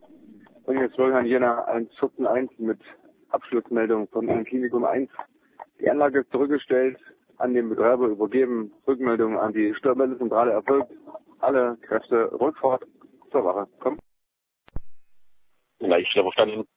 Und jetzt Florian Jena 1.1 mit Abschlussmeldung von Klinikum 1. Die Anlage ist zurückgestellt, an den Betreiber übergeben, Rückmeldung an die Störmeldezentrale erfolgt. Alle Kräfte Rückfahrt zur Wache. Komm. Leitstelle verstanden.